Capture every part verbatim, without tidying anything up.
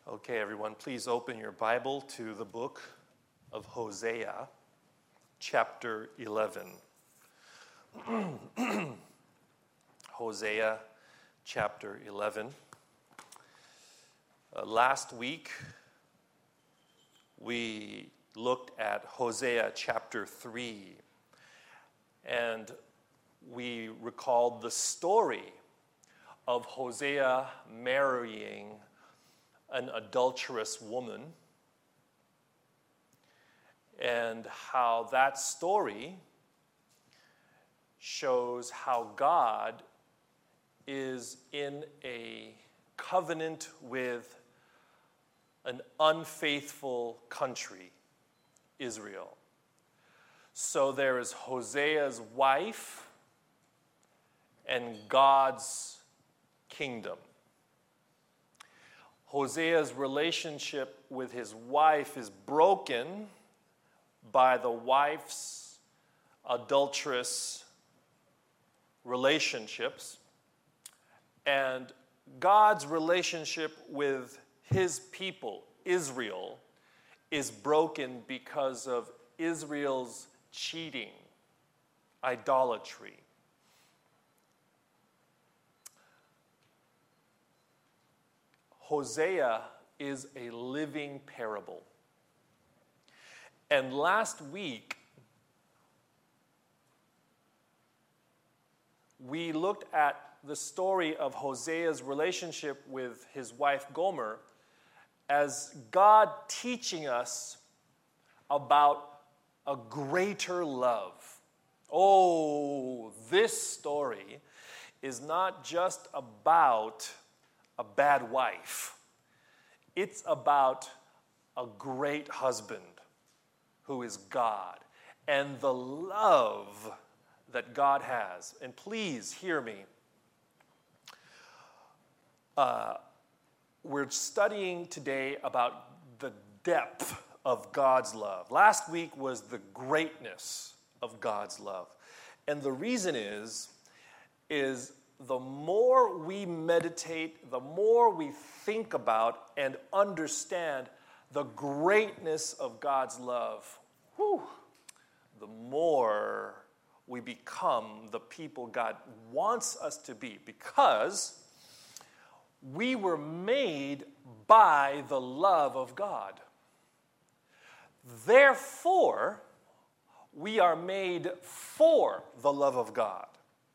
Okay, everyone, please open your Bible to the book of Hosea, chapter eleven. Hosea, chapter eleven. Uh, last week, we looked at Hosea, chapter three, and we recalled the story of Hosea marrying an adulterous woman, and how that story shows how God is in a covenant with an unfaithful country, Israel. So there is Hosea's wife and God's kingdom. Hosea's relationship with his wife is broken by the wife's adulterous relationships, and God's relationship with his people, Israel, is broken because of Israel's cheating, idolatry. Hosea is a living parable. And last week, we looked at the story of Hosea's relationship with his wife Gomer as God teaching us about a greater love. Oh, this story is not just about a bad wife. It's about a great husband who is God and the love that God has. And please hear me. Uh, we're studying today about the depth of God's love. Last week was the greatness of God's love. And the reason is, is the more we meditate, the more we think about and understand the greatness of God's love, whew, the more we become the people God wants us to be, because we were made by the love of God. Therefore, we are made for the love of God.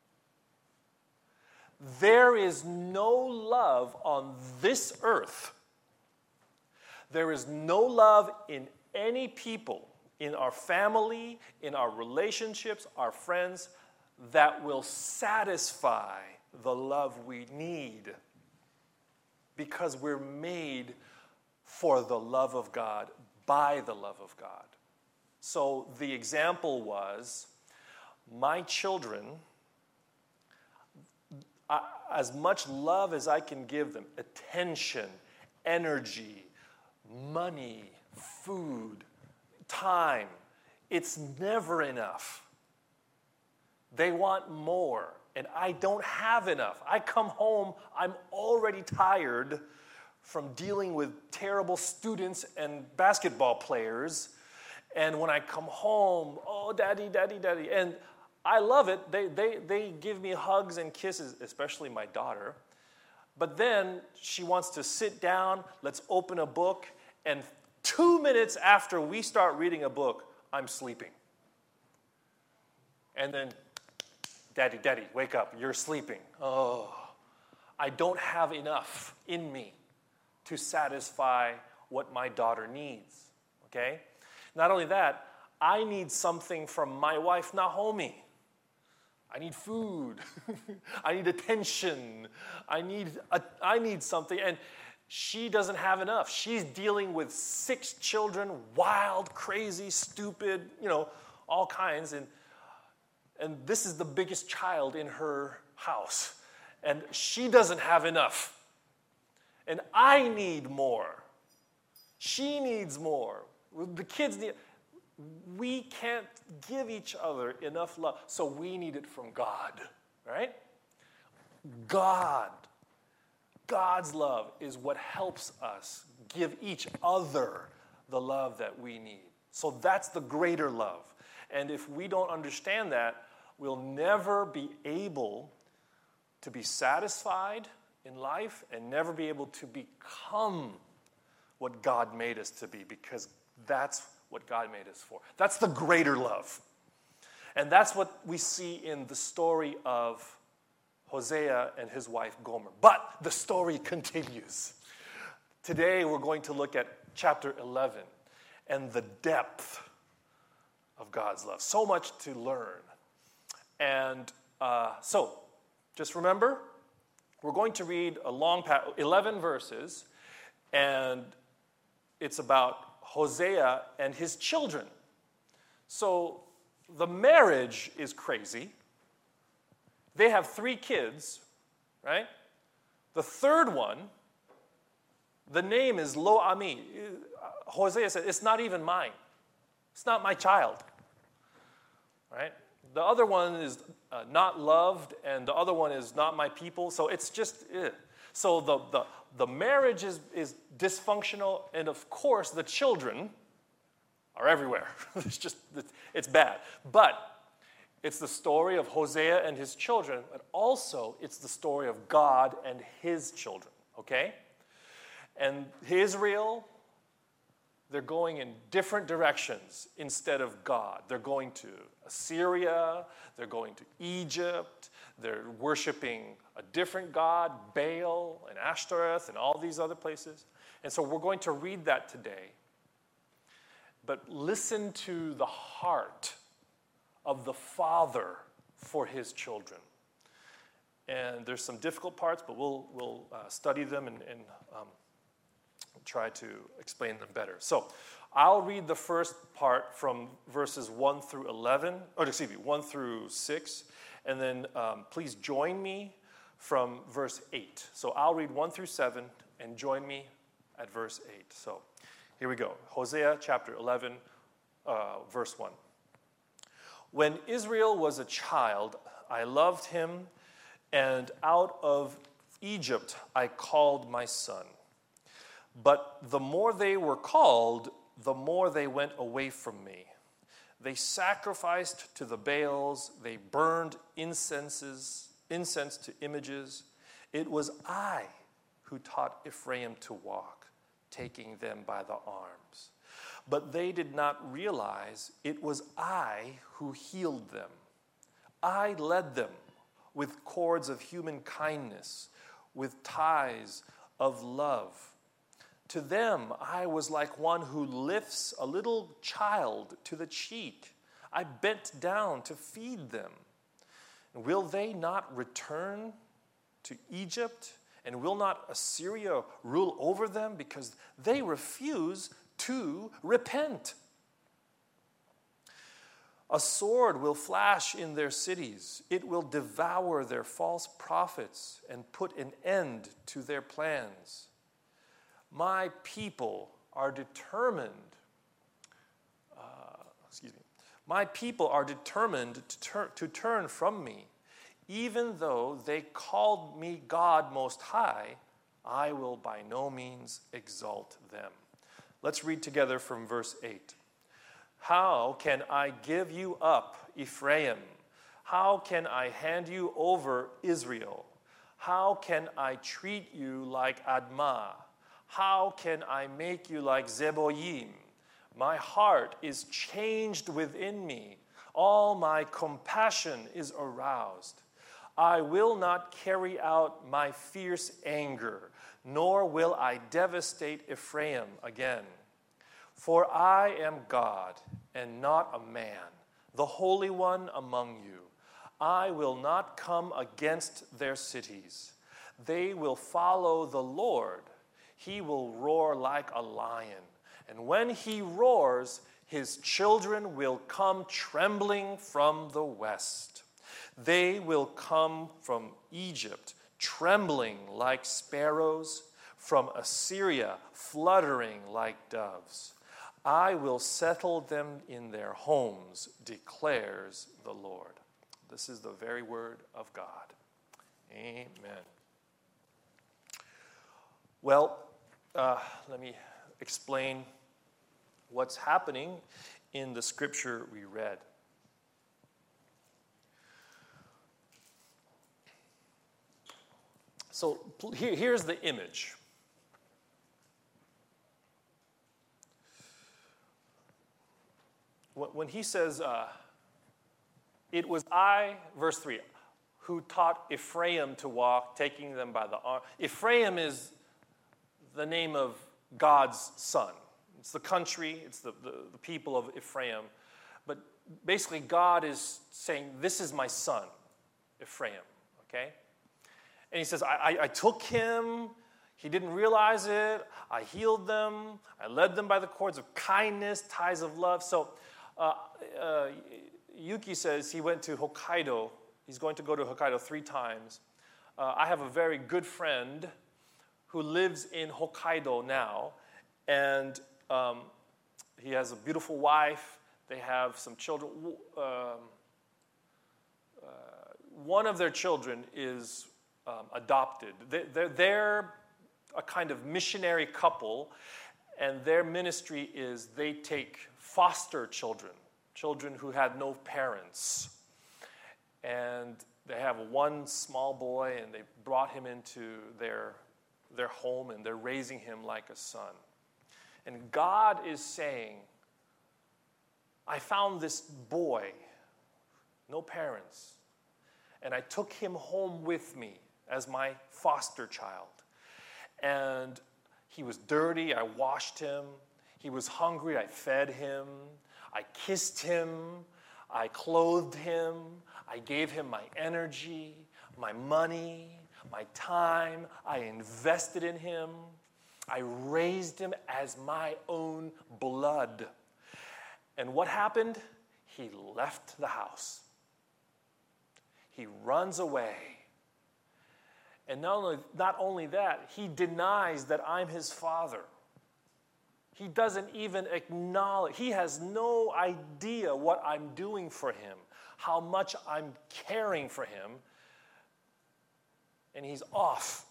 There is no love on this earth. There is no love in any people, in our family, in our relationships, our friends, that will satisfy the love we need, because we're made for the love of God, by the love of God. So the example was, my children, I, as much love as I can give them, attention, energy, money, food, time, it's never enough. They want more, and I don't have enough. I come home, I'm already tired from dealing with terrible students and basketball players, and when I come home, oh, daddy, daddy, daddy, and I love it. They, they, they give me hugs and kisses, especially my daughter. But then she wants to sit down, let's open a book, and two minutes after we start reading a book, I'm sleeping. And then, daddy, daddy, wake up, you're sleeping. Oh, I don't have enough in me to satisfy what my daughter needs, okay? Not only that, I need something from my wife, Naomi. I need food. I need attention. I need a, I need something. And she doesn't have enough. She's dealing with six children, wild, crazy, stupid, you know, all kinds. And, and this is the biggest child in her house. And she doesn't have enough. And I need more. She needs more. The kids need... We can't give each other enough love, so we need it from God, right? God God's love is what helps us give each other the love that we need. So that's the greater love. And if we don't understand that, we'll never be able to be satisfied in life and never be able to become what God made us to be, because that's what God made us for. That's the greater love. And that's what we see in the story of Hosea and his wife Gomer. But the story continues. Today we're going to look at chapter eleven and the depth of God's love. So much to learn. And uh, so, just remember, we're going to read a long, pa- eleven verses, and it's about Hosea and his children. So, the marriage is crazy. They have three kids, right? The third one, the name is Lo Ami. Hosea said, it's not even mine. It's not my child, right? The other one is uh, not loved, and the other one is not my people. So it's just, eh. So the, the, the marriage is, is dysfunctional, and of course the children are everywhere. It's just, it's bad. But it's the story of Hosea and his children, but also it's the story of God and his children, okay? And Israel, they're going in different directions instead of God. They're going to Assyria, they're going to Egypt, they're worshiping a different god, Baal and Ashtoreth and all these other places. And so we're going to read that today. But listen to the heart of the Father for his children. And there's some difficult parts, but we'll, we'll uh, study them and, and um, try to explain them better. So I'll read the first part from verses one through eleven, or excuse me, one through six, and then um, please join me from verse eight. So I'll read one through seven, and join me at verse eight. So here we go. Hosea chapter eleven, uh, verse one. When Israel was a child, I loved him, and out of Egypt I called my son. But the more they were called, the more they went away from me. They sacrificed to the Baals, they burned incenses, incense to images. It was I who taught Ephraim to walk, taking them by the arms. But they did not realize it was I who healed them. I led them with cords of human kindness, with ties of love. To them, I was like one who lifts a little child to the cheek. I bent down to feed them. Will they not return to Egypt? And will not Assyria rule over them? Because they refuse to repent. A sword will flash in their cities. It will devour their false prophets and put an end to their plans. My people are determined, uh, excuse me, my people are determined to, tur- to turn from me. Even though they called me God Most High, I will by no means exalt them. Let's read together from verse eight. How can I give you up, Ephraim? How can I hand you over, Israel? How can I treat you like Admah? How can I make you like Zeboyim? My heart is changed within me. All my compassion is aroused. I will not carry out my fierce anger, nor will I devastate Ephraim again. For I am God and not a man, the Holy One among you. I will not come against their cities. They will follow the Lord. He will roar like a lion. And when he roars, his children will come trembling from the west. They will come from Egypt, trembling like sparrows, from Assyria, fluttering like doves. I will settle them in their homes, declares the Lord. This is the very word of God. Amen. Well, uh, let me explain what's happening in the scripture we read. So here, here's the image. When he says, uh, it was I, verse three, who taught Ephraim to walk, taking them by the arm. Ephraim is the name of God's son. It's the country, it's the, the, the people of Ephraim. But basically, God is saying, this is my son, Ephraim, okay? And he says, I, I, I took him, he didn't realize it, I healed them, I led them by the cords of kindness, ties of love. So uh, uh, Yuki says he went to Hokkaido. He's going to go to Hokkaido three times. Uh, I have a very good friend who lives in Hokkaido now, and um, he has a beautiful wife. They have some children. Um, uh, one of their children is um, adopted. They, they're, they're a kind of missionary couple, and their ministry is they take foster children, children who had no parents. And they have one small boy, and they brought him into their, their home, and they're raising him like a son. And God is saying, I found this boy, no parents, and I took him home with me as my foster child. And he was dirty, I washed him. He was hungry, I fed him. I kissed him. I clothed him. I gave him my energy, my money, my time. I invested in him. I raised him as my own blood. And what happened? He left the house. He runs away. And not only, not only that, he denies that I'm his father. He doesn't even acknowledge, he has no idea what I'm doing for him, how much I'm caring for him, and he's off.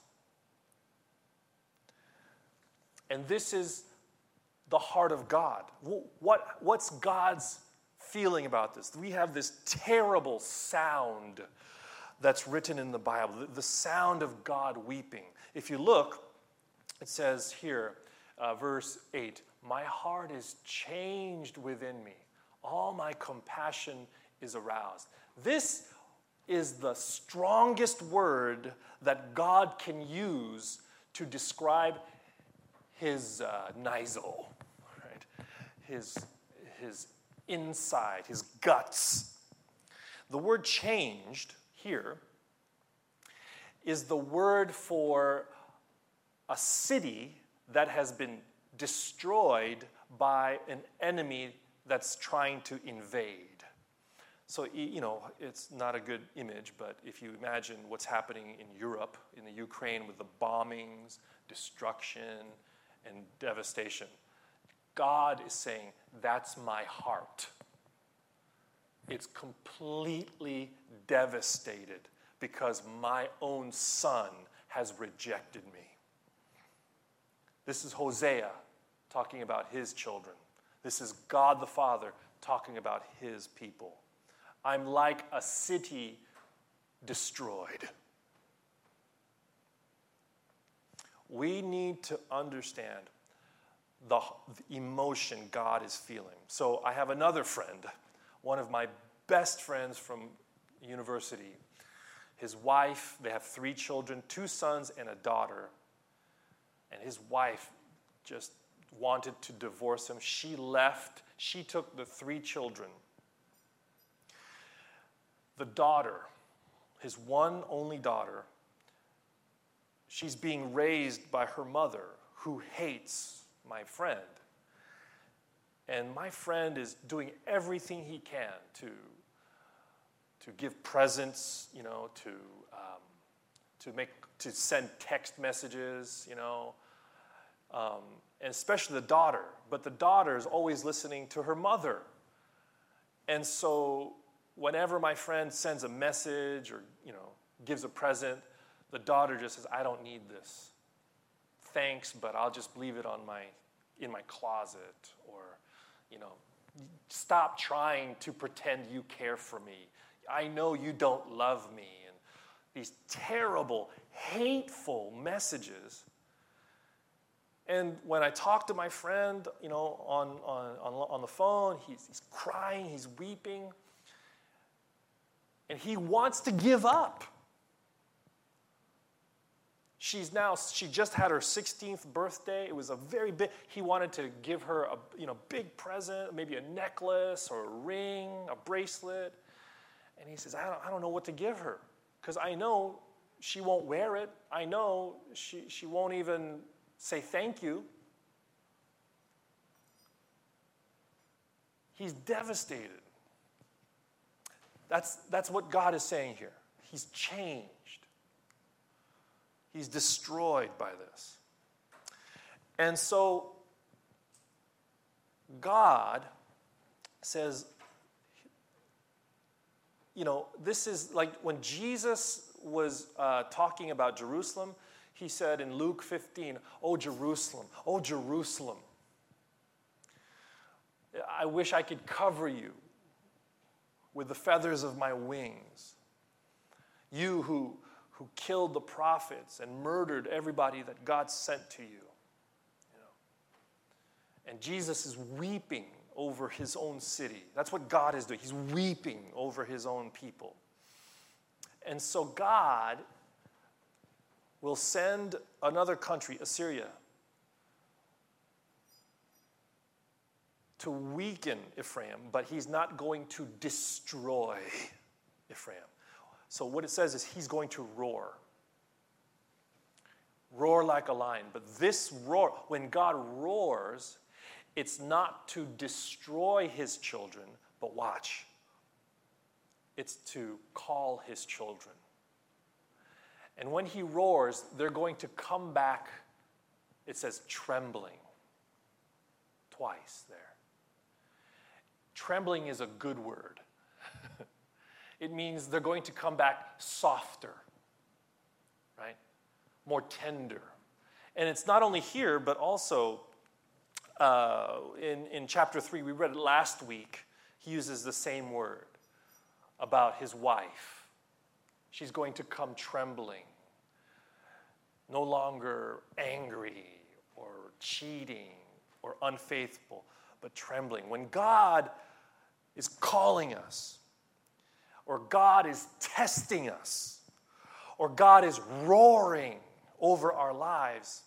And this is the heart of God. What, what's God's feeling about this? We have this terrible sound that's written in the Bible, the sound of God weeping. If you look, it says here, uh, verse eight, my heart is changed within me. All my compassion is aroused. This is the strongest word that God can use to describe his uh, nizo, right? His, his inside, his guts. The word changed here is the word for a city that has been destroyed by an enemy that's trying to invade. So, you know, it's not a good image, but if you imagine what's happening in Europe, in the Ukraine with the bombings, destruction, and devastation, God is saying, that's my heart. It's completely devastated because my own son has rejected me. This is Hosea talking about his children. This is God the Father talking about his people. I'm like a city destroyed. We need to understand the, the emotion God is feeling. So I have another friend, one of my best friends from university. His wife, they have three children, two sons and a daughter. And his wife just wanted to divorce him. She left. She took the three children. The daughter, his one only daughter, she's being raised by her mother, who hates my friend. And my friend is doing everything he can to, to give presents, you know, to um, to make to send text messages, you know, um, and especially the daughter. But the daughter is always listening to her mother. And so whenever my friend sends a message or, you know, gives a present, the daughter just says, I don't need this. thanks, but I'll just leave it on my, in my closet. Or, you know, stop trying to pretend you care for me. I know you don't love me. And these terrible, hateful messages. And when I talk to my friend, you know, on, on, on, on the phone, he's, he's crying, he's weeping. And he wants to give up. She's now, she just had her sixteenth birthday. It was a very big, he wanted to give her a you know, big present, maybe a necklace or a ring, a bracelet. And he says, I don't, I don't know what to give her because I know she won't wear it. I know she, she won't even say thank you. He's devastated. That's, that's what God is saying here. He's changed. He's destroyed by this. And so God says, you know, this is like when Jesus was uh, talking about Jerusalem, he said in Luke fifteen, "Oh, Jerusalem, oh, Jerusalem, I wish I could cover you with the feathers of my wings. You who, who killed the prophets and murdered everybody that God sent to you." You know? And Jesus is weeping over his own city. That's what God is doing. He's weeping over his own people. And so God will send another country, Assyria, to weaken Ephraim, but he's not going to destroy Ephraim. So what it says is he's going to roar. Roar like a lion. But this roar, when God roars, it's not to destroy his children, but watch. It's to call his children. And when he roars, they're going to come back, it says trembling. Twice there. Trembling is a good word. It means they're going to come back softer, right? More tender. And it's not only here, but also uh, in, in chapter three, we read it last week, he uses the same word about his wife. She's going to come trembling, no longer angry or cheating or unfaithful, but trembling. When God is calling us, or God is testing us, or God is roaring over our lives,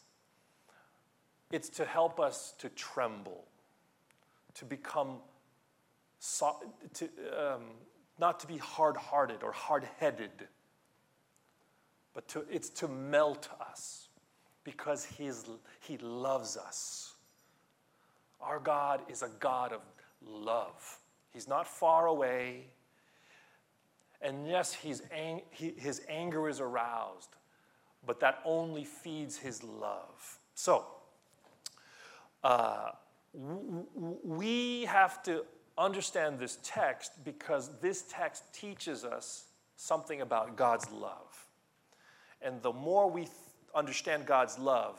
it's to help us to tremble, to become, so, to, um, not to be hard-hearted or hard-headed, but to, it's to melt us because he's, he loves us. Our God is a God of love. He's not far away. And yes, he's ang- he, his anger is aroused, but that only feeds his love. So, uh, w- w- we have to understand this text because this text teaches us something about God's love. And the more we th- understand God's love,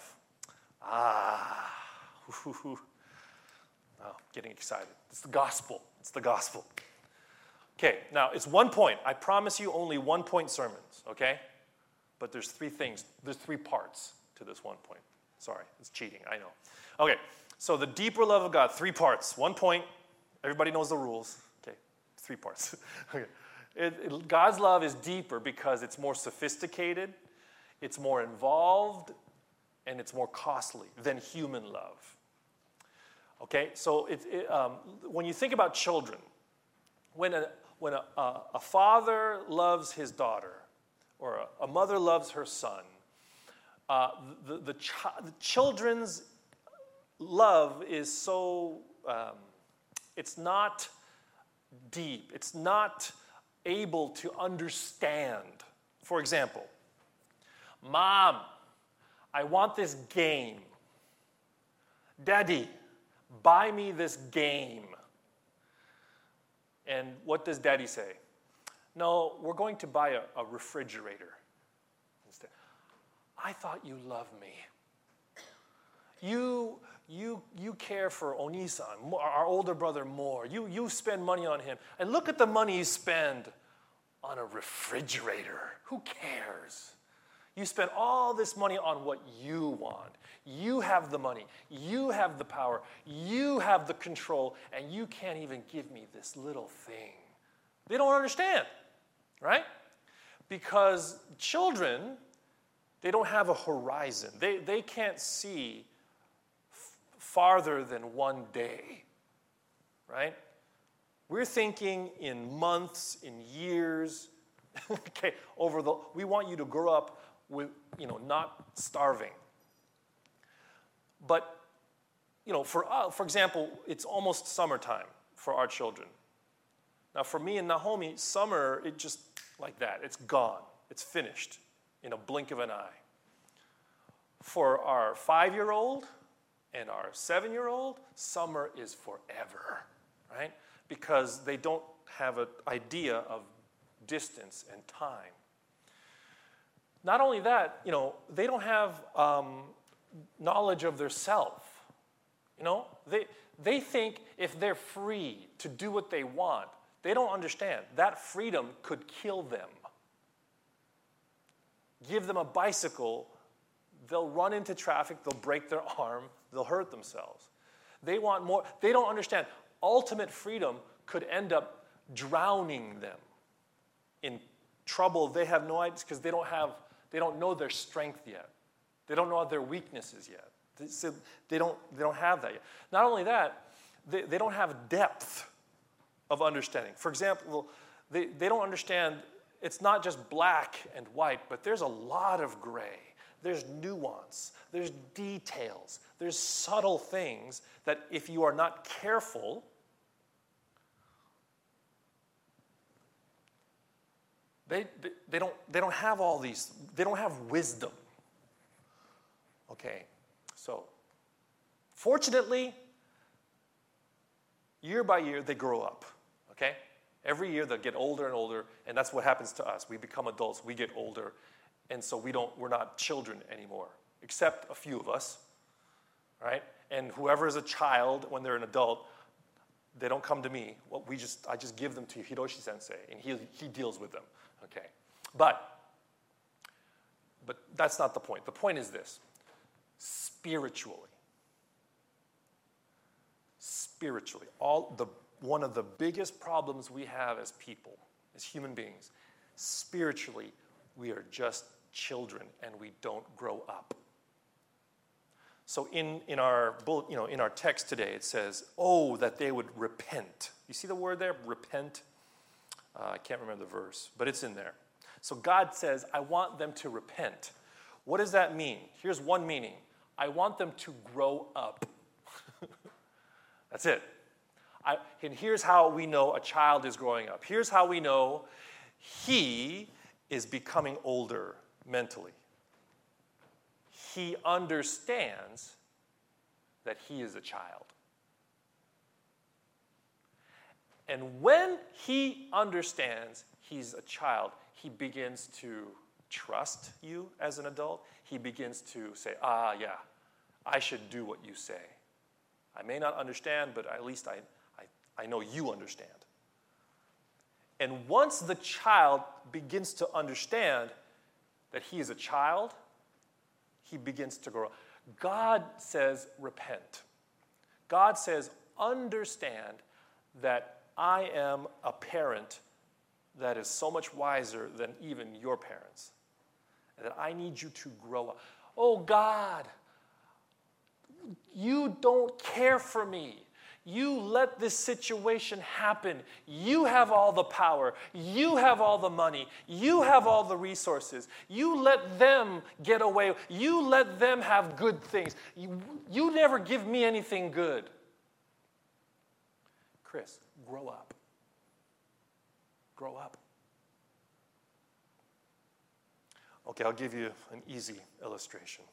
ah, oh, getting excited. It's the gospel. It's the gospel. Okay, now it's one point. I promise you only one point sermons, okay? But there's three things. There's three parts to this one point. Sorry, it's cheating, I know. Okay, so the deeper love of God, three parts. One point, everybody knows the rules. Okay, three parts. Okay, it, it, God's love is deeper because it's more sophisticated, it's more involved, and it's more costly than human love. Okay, so it, it, um, when you think about children, when a when a, a, a father loves his daughter, or a, a mother loves her son, uh, the, the, chi- the children's love is so, um, it's not deep. It's not able to understand. For example, Mom, I want this game. Daddy, buy me this game. And what does Daddy say? No, we're going to buy a, a refrigerator instead. I thought you loved me. You, you, you care for Onisan, our older brother, more. You, you spend money on him. And look at the money you spend on a refrigerator. Who cares? You spend all this money on what you want. You have the money. You have the power. You have the control. And you can't even give me this little thing. They don't understand, right? Because children, they don't have a horizon. They, they can't see f- farther than one day, right? We're thinking in months, in years. Okay, over the, we want you to grow up with, you know, not starving. But, you know, for uh, for example, it's almost summertime for our children. Now, for me and Naomi, summer, it just like that. It's gone. It's finished in a blink of an eye. For our five-year-old and our seven-year-old, summer is forever, right? Because they don't have an idea of distance and time. Not only that, you know, they don't have um, knowledge of their self. You know, they they think if they're free to do what they want, they don't understand that freedom could kill them. Give them a bicycle, they'll run into traffic, they'll break their arm, they'll hurt themselves. They want more. They don't understand ultimate freedom could end up drowning them in trouble. They have no idea because they don't have. They don't know their strength yet. They don't know their weaknesses yet. They, so they don't, they don't have that yet. Not only that, they, they don't have depth of understanding. For example, they, they don't understand it's not just black and white, but there's a lot of gray. There's nuance. There's details. There's subtle things that if you are not careful, They, they, they, don't, they don't have all these, they don't have wisdom. Okay, so fortunately, year by year, they grow up, okay? Every year, they get older and older, and that's what happens to us. We become adults, we get older, and so we don't, we're not children anymore, except a few of us, right? And whoever is a child, when they're an adult, they don't come to me. Well, we just, I just give them to Hiroshi Sensei, and he, he deals with them. Okay, but, but that's not the point. The point is this, spiritually, spiritually, all the, one of the biggest problems we have as people, as human beings, spiritually, we are just children and we don't grow up. So in, in our bullet, you know, in our text today, it says, oh, that they would repent. You see the word there, repent? Uh, I can't remember the verse, but it's in there. So God says, I want them to repent. What does that mean? Here's one meaning. I want them to grow up. That's it. I, and here's how we know a child is growing up. Here's how we know he is becoming older mentally. He understands that he is a child. And when he understands he's a child, he begins to trust you as an adult. He begins to say, ah, yeah, I should do what you say. I may not understand, but at least I, I, I know you understand. And once the child begins to understand that he is a child, he begins to grow. God says, repent. God says, understand that I am a parent that is so much wiser than even your parents. And that I need you to grow up. Oh, God, you don't care for me. You let this situation happen. You have all the power. You have all the money. You have all the resources. You let them get away. You let them have good things. You, you never give me anything good. Chris, grow up. Grow up. Okay, I'll give you an easy illustration.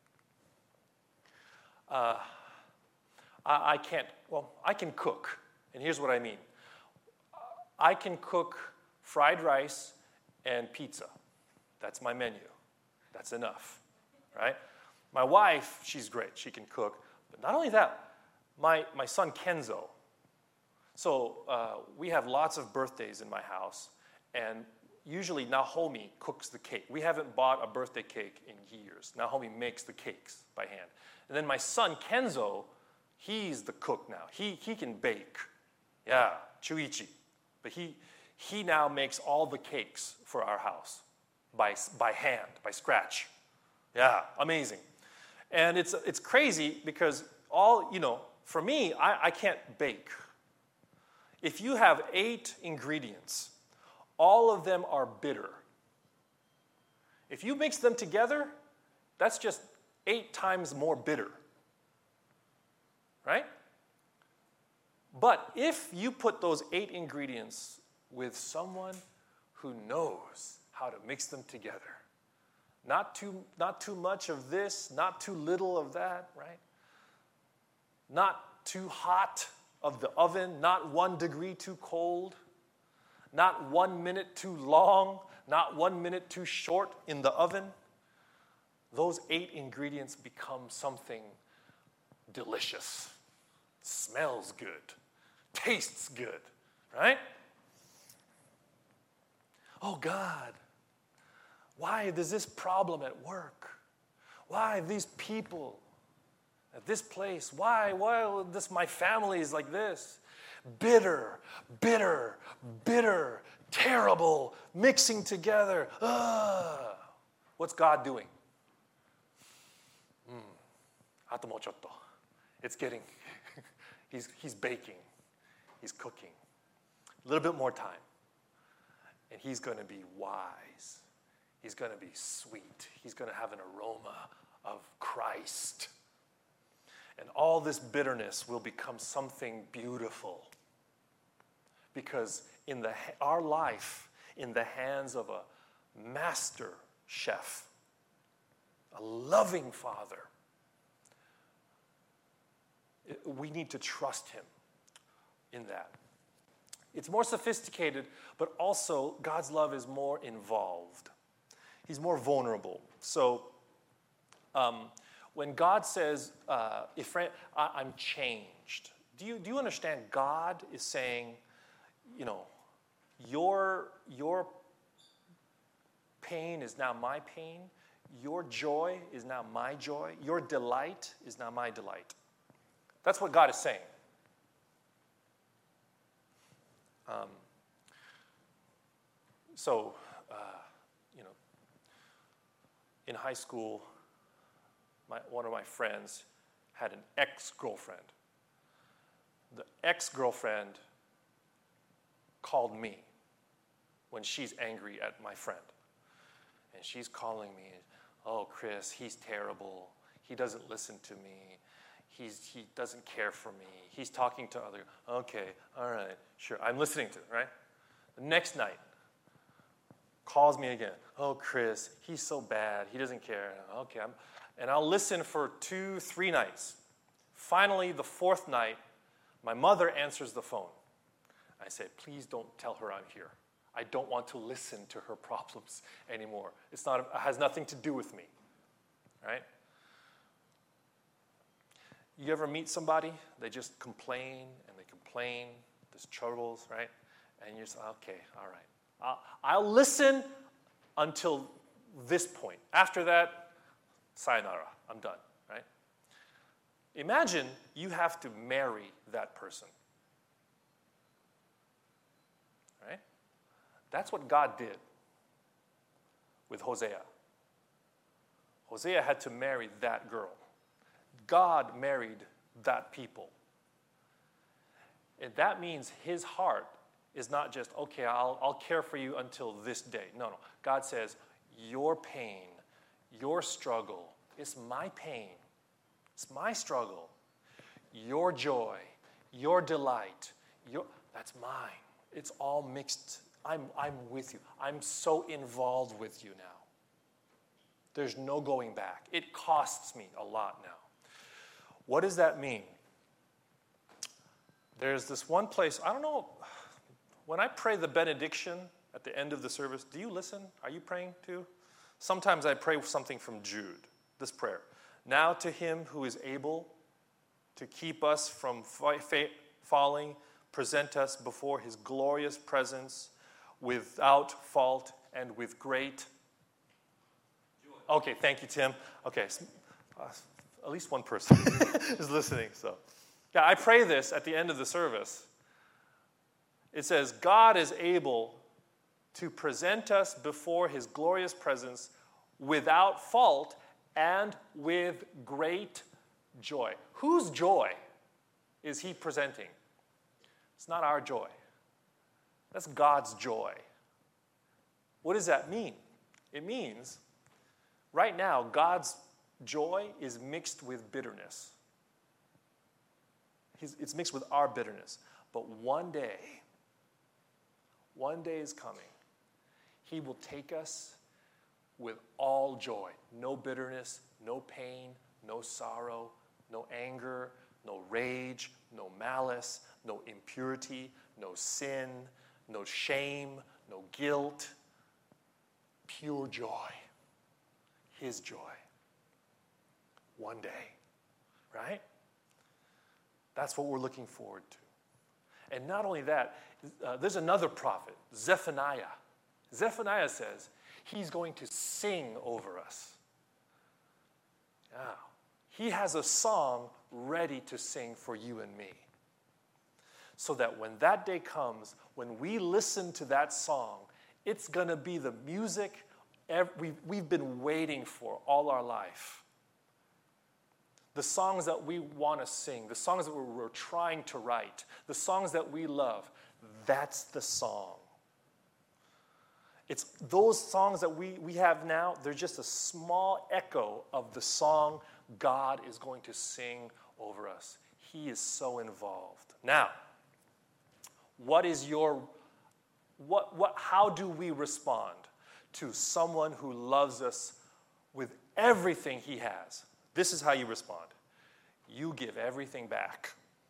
Uh, I, I can't, well, I can cook, and here's what I mean. I can cook fried rice and pizza. That's my menu. That's enough, right? My wife, she's great. She can cook. But not only that, my, my son Kenzo. So uh, we have lots of birthdays in my house, and usually Nahomi cooks the cake. We haven't bought a birthday cake in years. Nahomi makes the cakes by hand. And then my son Kenzo, he's the cook now. He, he can bake. Yeah, Chuichi. But he, he now makes all the cakes for our house by, by hand, by scratch. Yeah, amazing. And it's, it's crazy because all, you know, for me, I, I can't bake. If you have eight ingredients, all of them are bitter. If you mix them together, that's just eight times more bitter. Right? But if you put those eight ingredients with someone who knows how to mix them together, not too, not too much of this, not too little of that, right? Not too hot of the oven, not one degree too cold, not one minute too long, not one minute too short in the oven. Those eight ingredients become something delicious, smells good, tastes good, right? Oh God, why is this problem at work? Why these people at this place? Why, why this my family is like this? Bitter, bitter, bitter, terrible, mixing together. Ugh. What's God doing? Mm. Ato mo chotto. It's getting, he's, he's baking, he's cooking. A little bit more time. And he's going to be wise. He's going to be sweet. He's going to have an aroma of Christ. And all this bitterness will become something beautiful. Because in the, our life, in the hands of a master chef, a loving father, we need to trust him in that. It's more sophisticated, but also God's love is more involved. He's more vulnerable. So um, when God says, uh, Ephraim, I- I'm changed, do you, do you understand God is saying, you know, your, your pain is now my pain. Your joy is now my joy. Your delight is now my delight. That's what God is saying. Um, so, uh, you know, in high school, my, one of my friends had an ex-girlfriend. The ex-girlfriend called me when she's angry at my friend. And she's calling me, oh, Chris, he's terrible. He doesn't listen to me. He's, he doesn't care for me. He's talking to other. Okay, all right, sure. I'm listening to it, right? The next night, calls me again. Oh, Chris, he's so bad. He doesn't care. Okay, I'm, and I'll listen for two, three nights. Finally, the fourth night, my mother answers the phone. I say, please don't tell her I'm here. I don't want to listen to her problems anymore. It's not, it has nothing to do with me, right? You ever meet somebody, they just complain and they complain, there's troubles, right? And you're just, okay, all right. I'll, I'll listen until this point. After that, sayonara, I'm done, right? Imagine you have to marry that person. Right? That's what God did with Hosea. Hosea had to marry that girl. God married that people. And that means his heart is not just, okay, I'll, I'll care for you until this day. No, no. God says, your pain, your struggle, it's my pain. It's my struggle. Your joy, your delight, your, that's mine. It's all mixed. I'm, I'm with you. I'm so involved with you now. There's no going back. It costs me a lot now. What does that mean? There's this one place, I don't know, when I pray the benediction at the end of the service, do you listen? Are you praying too? Sometimes I pray something from Jude, this prayer. Now to him who is able to keep us from fa- fa- falling, present us before his glorious presence without fault and with great joy. Okay, thank you, Tim. Okay, uh, at least one person is listening. So, yeah, I pray this at the end of the service. It says, God is able to present us before his glorious presence without fault and with great joy. Whose joy is he presenting? It's not our joy. That's God's joy. What does that mean? It means right now God's joy is mixed with bitterness. He's, it's mixed with our bitterness. But one day, one day is coming. He will take us with all joy. No bitterness, no pain, no sorrow, no anger, no rage, no malice, no impurity, no sin, no shame, no guilt. Pure joy. His joy. One day. Right? That's what we're looking forward to. And not only that, uh, there's another prophet, Zephaniah. Zephaniah says he's going to sing over us. Yeah. He has a song ready to sing for you and me. So that when that day comes, when we listen to that song, it's going to be the music we've, we've been waiting for all our life. The songs that we want to sing, the songs that we're, we're trying to write, the songs that we love, that's the song. It's those songs that we, we have now, they're just a small echo of the song God is going to sing over us. He is so involved. Now, what is your, what, what, how do we respond to someone who loves us with everything he has? This is how you respond. You give everything back.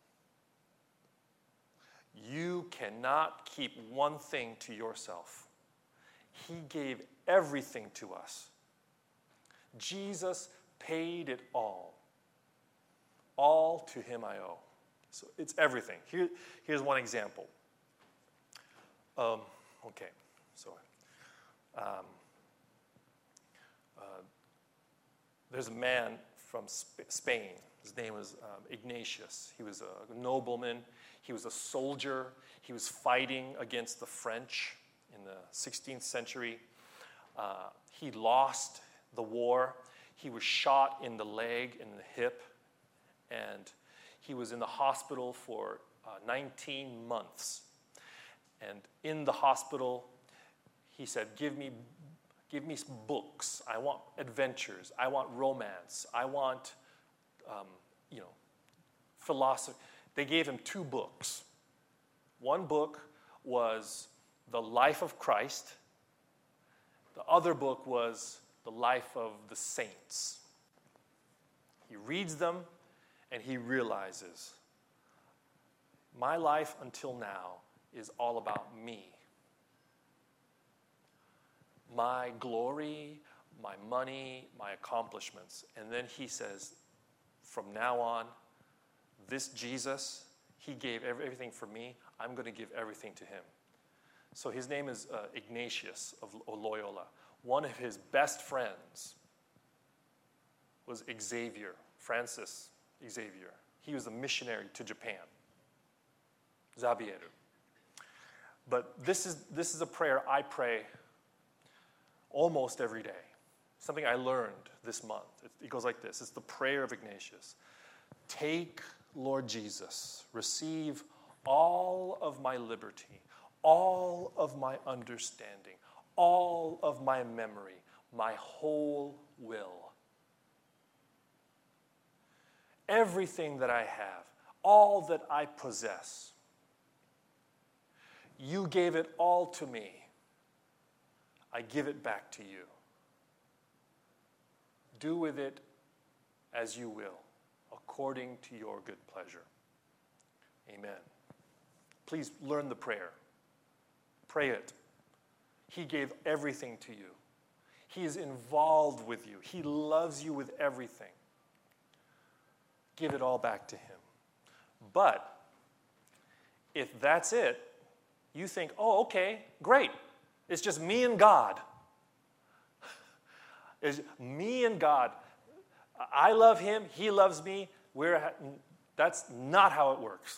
You cannot keep one thing to yourself. He gave everything to us. Jesus paid it all. All to him I owe. So it's everything. Here, here's one example. Um, okay, sorry. Um, uh, there's a man from Sp- Spain. His name was um, Ignatius. He was a nobleman. He was a soldier. He was fighting against the French in the sixteenth century. Uh, he lost the war. He was shot in the leg and the hip, and he was in the hospital for uh, nineteen months. And in the hospital, he said, give me, give me some books. I want adventures. I want romance. I want, um, you know, philosophy. They gave him two books. One book was The Life of Christ. The other book was The Life of the Saints. He reads them and he realizes, my life until now is all about me. My glory, my money, my accomplishments. And then he says, from now on, this Jesus, he gave everything for me. I'm going to give everything to him. So his name is uh, Ignatius of Loyola. One of his best friends was Xavier, Francis Xavier. He was a missionary to Japan. Zabieru. But this is, this is a prayer I pray almost every day. Something I learned this month. It, it goes like this. It's the prayer of Ignatius. Take, Lord Jesus, receive all of my liberty, all of my understanding, all of my memory, my whole will. Everything that I have, all that I possess, you gave it all to me. I give it back to you. Do with it as you will, according to your good pleasure. Amen. Please learn the prayer. Pray it. He gave everything to you. He is involved with you. He loves you with everything. give it all back to him. But if that's it, you think, oh, okay, great. It's just me and God. It's me and God. I love him, he loves me. We're ha- that's not how it works.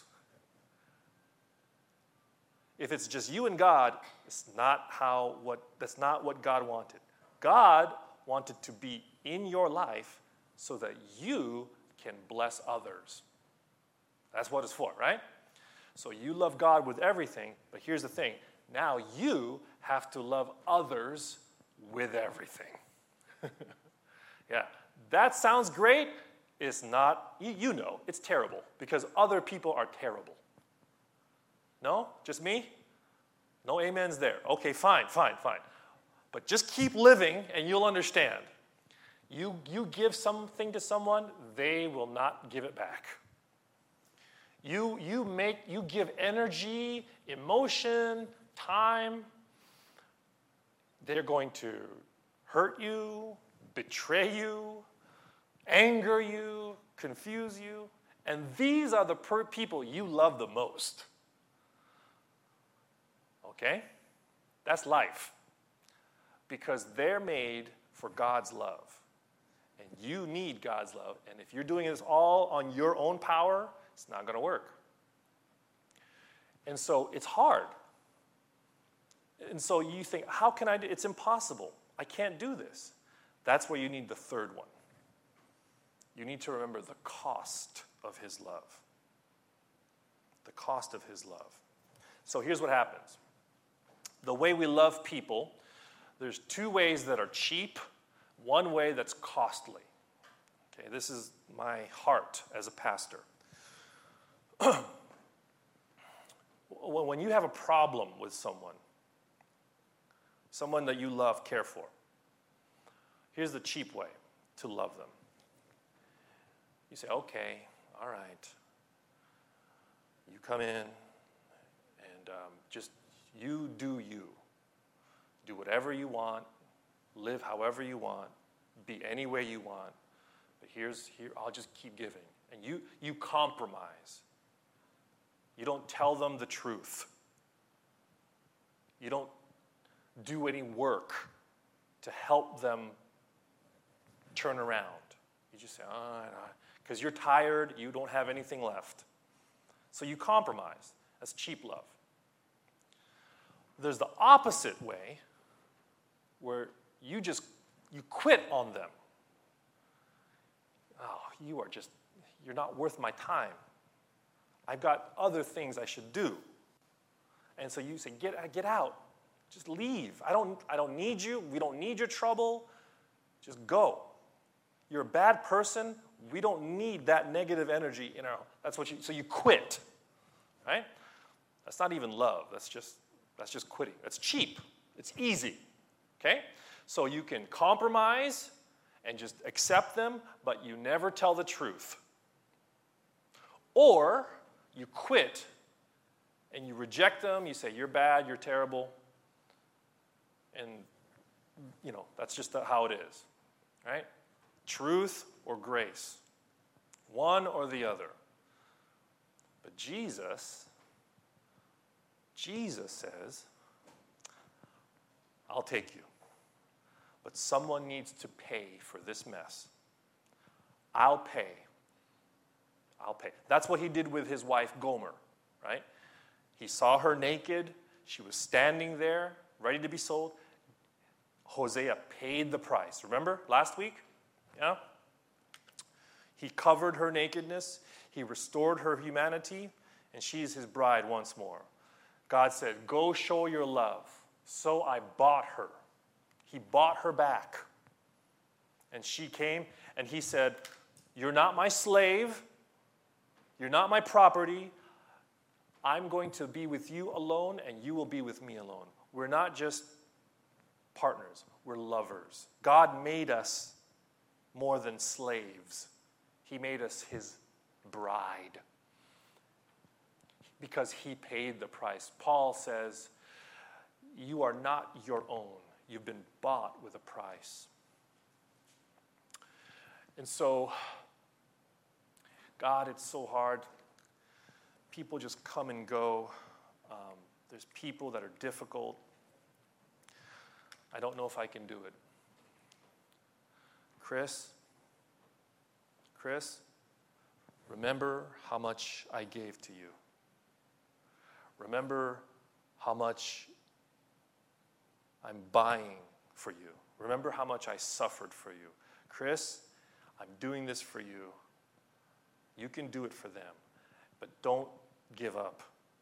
If it's just you and God, it's not how what that's not what God wanted. God wanted to be in your life so that you can bless others. That's what it's for, right? So you love God with everything, but here's the thing. Now you have to love others with everything. Yeah, that sounds great. It's not, you, you know, it's terrible because other people are terrible. No? Just me? No amens there. Okay, fine, fine, fine. But just keep living and you'll understand. You, you give something to someone, they will not give it back. You, you make, you give energy, emotion, time. They're going to hurt you, betray you, anger you, confuse you. And these are the per- people you love the most. Okay? That's life. Because they're made for God's love. And you need God's love. And if you're doing this all on your own power, it's not going to work. And so it's hard. And so you think, how can I do it? It's impossible. I can't do this. That's where you need the third one. You need to remember the cost of his love. The cost of his love. So here's what happens. The way we love people, there's two ways that are cheap, one way that's costly. Okay, this is my heart as a pastor. When you have a problem with someone, someone that you love, care for, here's the cheap way to love them. You say, okay, all right. You come in and um, just you do you. Do whatever you want, live however you want, be any way you want. But here's here I'll just keep giving. And you you compromise. You don't tell them the truth. You don't do any work to help them turn around. You just say, oh, because you're tired, you don't have anything left. So you compromise. That's cheap love. There's the opposite way where you just, you quit on them. Oh, you are just, you're not worth my time. I've got other things I should do. And so you say, get, get out. Just leave. I don't, I don't need you. We don't need your trouble. Just go. You're a bad person. We don't need that negative energy in our, that's what you, so you quit, right? That's not even love. That's just, that's just quitting. That's cheap. It's easy, okay? So you can compromise and just accept them, but you never tell the truth. Or you quit and you reject them. You say, you're bad, you're terrible. And, you know, that's just how it is, right? Truth or grace. One or the other. But Jesus, Jesus says, I'll take you. But someone needs to pay for this mess. I'll pay. I'll pay. That's what he did with his wife Gomer, right? He saw her naked. She was standing there, ready to be sold. Hosea paid the price. Remember last week? Yeah? He covered her nakedness. He restored her humanity. And she's his bride once more. God said, go show your love. So I bought her. He bought her back. And she came and he said, you're not my slave. You're not my property. I'm going to be with you alone and you will be with me alone. We're not just partners. We're lovers. God made us more than slaves. He made us his bride because he paid the price. Paul says, you are not your own. You've been bought with a price. And so God, it's so hard. People just come and go. Um, there's people that are difficult. I don't know if I can do it. Chris, Chris, remember how much I gave to you. Remember how much I'm buying for you. Remember how much I suffered for you. Chris, I'm doing this for you. You can do it for them, but don't give up.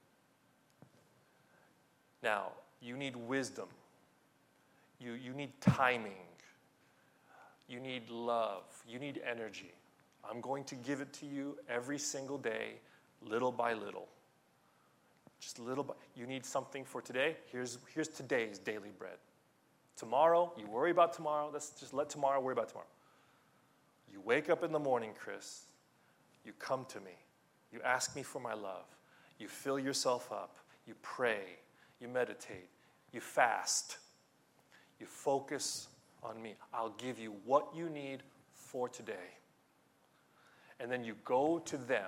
Now, you need wisdom. You, you need timing. You need love. You need energy. I'm going to give it to you every single day, little by little. Just little by. You need something for today? Here's, here's today's daily bread. Tomorrow, you worry about tomorrow. Let's just let tomorrow worry about tomorrow. You wake up in the morning, Chris. You come to me. You ask me for my love. You fill yourself up. You pray. You meditate. You fast. You focus on me. I'll give you what you need for today. And then you go to them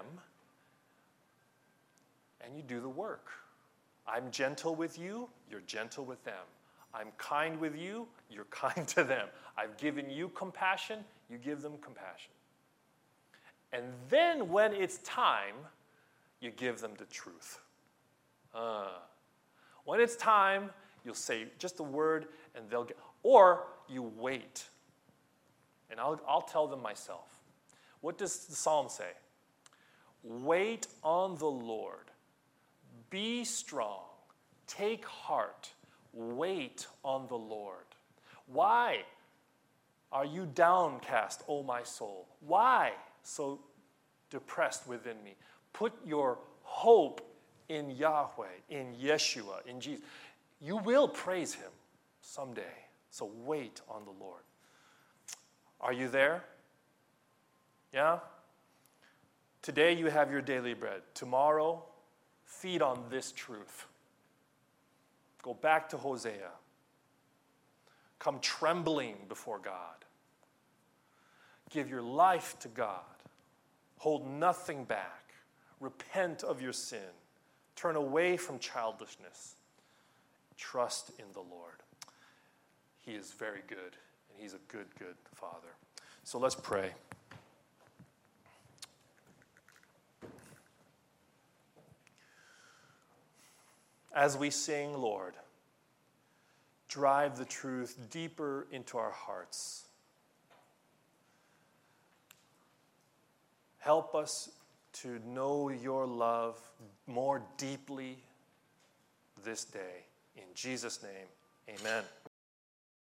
and you do the work. I'm gentle with you. You're gentle with them. I'm kind with you. You're kind to them. I've given you compassion. You give them compassion. And then when it's time, you give them the truth. Uh, when it's time, you'll say just a word and they'll get, or you wait. And I'll, I'll tell them myself. What does the psalm say? Wait on the Lord. Be strong. Take heart. Wait on the Lord. Why are you downcast, O my soul? Why so depressed within me? Put your hope in Yahweh, in Yeshua, in Jesus. You will praise him someday. So wait on the Lord. Are you there? Yeah? Today you have your daily bread. Tomorrow, feed on this truth. Go back to Hosea. Come trembling before God. Give your life to God. Hold nothing back. Repent of your sin. Turn away from childishness. Trust in the Lord. He is very good, and he's a good, good Father. So let's pray. As we sing, Lord, drive the truth deeper into our hearts. Help us to know your love more deeply this day. In Jesus' name, amen.